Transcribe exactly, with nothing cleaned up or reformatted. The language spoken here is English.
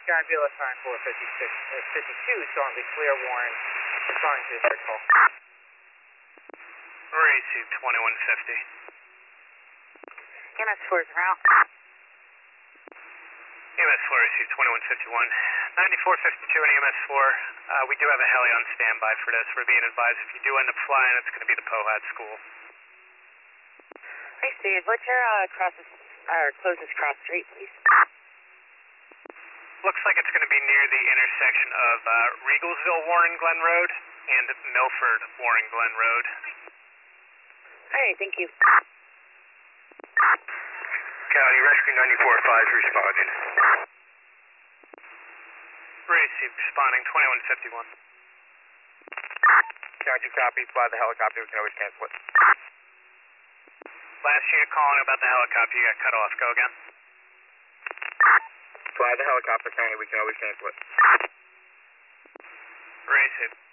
John Bula, sign four fifty-six, uh, fifty-two, Stauntley Clear, Warren, responding to the third call. Received twenty-one fifty. E M S four is around. E M S four received twenty-one fifty-one. ninety-four fifty-two and E M S four. Uh, we do have a heli on standby for this. We're being advised if you do end up flying, it's going to be the Pohat School. Hey, Steve, what's your uh, crossest, or closest cross street, please? Looks like it's going to be near the intersection of uh, Regalsville, Warren Glen Road and Milford, Warren Glen Road. All right, thank you. County Rescue ninety-four five is responding. Received, responding twenty-one fifty-one. Roger, copy. Fly the helicopter. We can always cancel it. Last unit calling about the helicopter. You got cut off. Go again. Fly the helicopter, County. We can always cancel it. Received.